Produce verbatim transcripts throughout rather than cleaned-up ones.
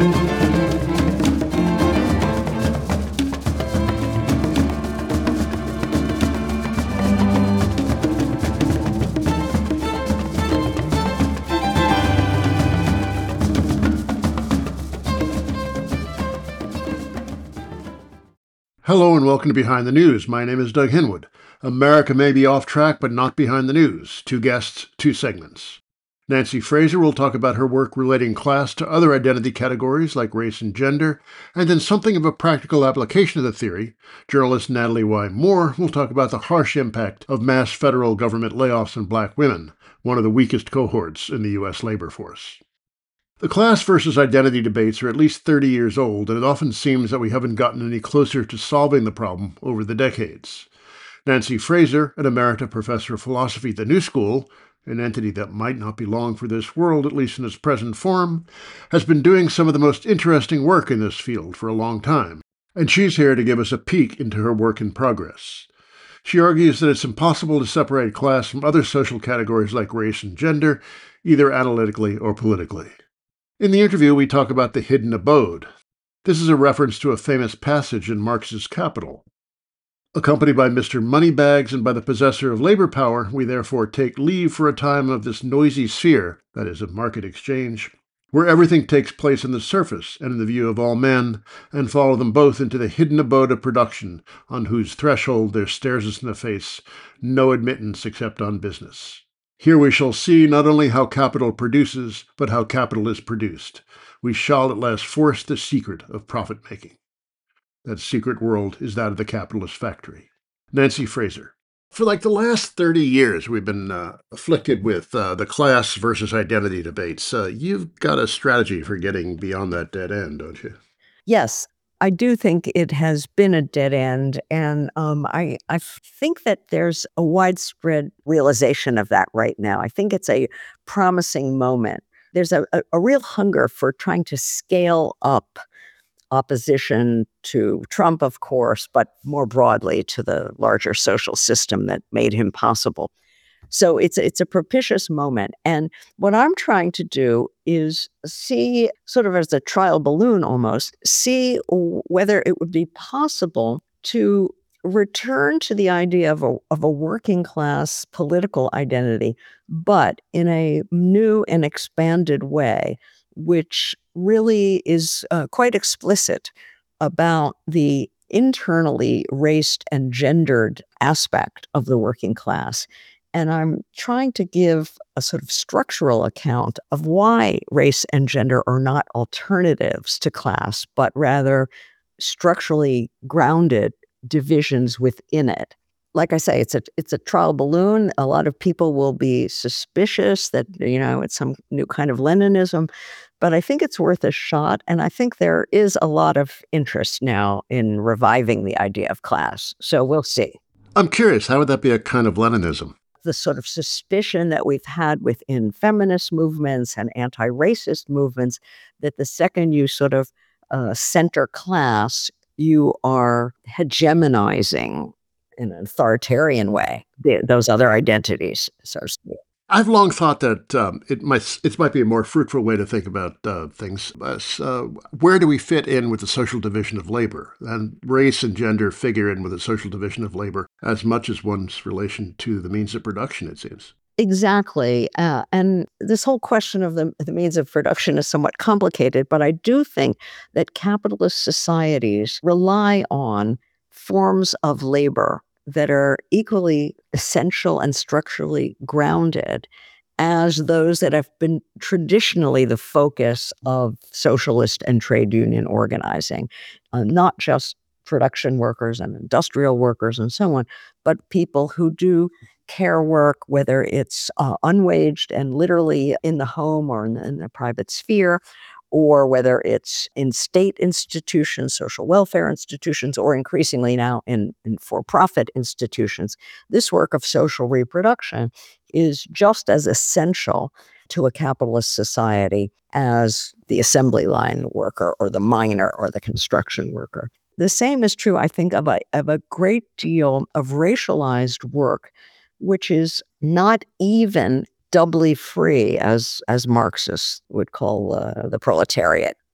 Hello and welcome to Behind the News. My name is Doug Henwood. America may be off track, but not behind the news. Two guests, two segments. Nancy Fraser will talk about her work relating class to other identity categories like race and gender, and then something of a practical application of the theory. Journalist Natalie Y. Moore will talk about the harsh impact of mass federal government layoffs on black women, one of the weakest cohorts in the U S labor force. The class versus identity debates are at least thirty years old, and it often seems that we haven't gotten any closer to solving the problem over the decades. Nancy Fraser, an emerita professor of philosophy at the New School, an entity that might not be long for this world, at least in its present form, has been doing some of the most interesting work in this field for a long time, and she's here to give us a peek into her work in progress. She argues that it's impossible to separate class from other social categories like race and gender, either analytically or politically. In the interview, we talk about the hidden abode. This is a reference to a famous passage in Marx's Capital. Accompanied by Mister Moneybags and by the possessor of labor power, we therefore take leave for a time of this noisy sphere, that is, of market exchange, where everything takes place on the surface and in the view of all men, and follow them both into the hidden abode of production, on whose threshold there stares us in the face no admittance except on business. Here we shall see not only how capital produces, but how capital is produced. We shall at last force the secret of profit-making. That secret world is that of the capitalist factory. Nancy Fraser. For like the last thirty years, we've been uh, afflicted with uh, the class versus identity debates. Uh, you've got a strategy for getting beyond that dead end, don't you? Yes. I do think it has been a dead end, and um, I, I think that there's a widespread realization of that right now. I think it's a promising moment. There's a, a, a real hunger for trying to scale up opposition to Trump, of course, but more broadly to the larger social system that made him possible. So it's it's a propitious moment. And what I'm trying to do is see, sort of as a trial balloon almost, see whether it would be possible to return to the idea of a, of a working class political identity, but in a new and expanded way, which really is uh, quite explicit about the internally raced and gendered aspect of the working class. And I'm trying to give a sort of structural account of why race and gender are not alternatives to class, but rather structurally grounded divisions within it. Like I say, it's a it's a trial balloon. A lot of people will be suspicious that, you know, it's some new kind of Leninism, but I think it's worth a shot. And I think there is a lot of interest now in reviving the idea of class. So we'll see. I'm curious, how would that be a kind of Leninism? The sort of suspicion that we've had within feminist movements and anti-racist movements that the second you sort of uh, center class, you are hegemonizing in an authoritarian way the, those other identities, so to speak. I've long thought that um, it might it might be a more fruitful way to think about uh, things. Uh, where do we fit in with the social division of labor? And race and gender figure in with the social division of labor as much as one's relation to the means of production, it seems. Exactly. Uh, and this whole question of the, the means of production is somewhat complicated, but I do think that capitalist societies rely on forms of labor that are equally essential and structurally grounded as those that have been traditionally the focus of socialist and trade union organizing, uh, not just production workers and industrial workers and so on, but people who do care work, whether it's uh, unwaged and literally in the home or in the, in the private sphere, or whether it's in state institutions, social welfare institutions, or increasingly now in, in for-profit institutions. This work of social reproduction is just as essential to a capitalist society as the assembly line worker or the miner or the construction worker. The same is true, I think, of a, of a great deal of racialized work, which is not even doubly free, as as Marxists would call uh, the proletariat.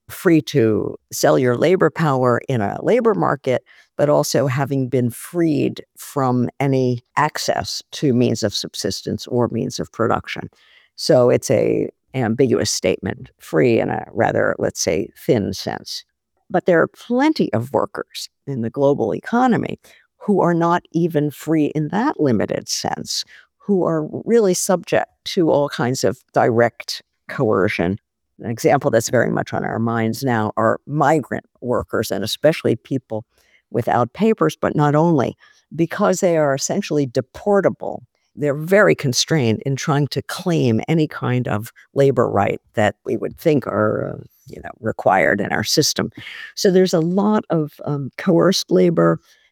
free to sell your labor power in a labor market, but also having been freed from any access to means of subsistence or means of production. So it's a ambiguous statement, free in a rather, let's say, thin sense. But there are plenty of workers in the global economy who are not even free in that limited sense, who are really subject to all kinds of direct coercion. An example that's very much on our minds now are migrant workers, and especially people without papers, but not only, because they are essentially deportable. They're very constrained in trying to claim any kind of labor right that we would think are, uh, you know, required in our system. So there's a lot of um, coerced labor.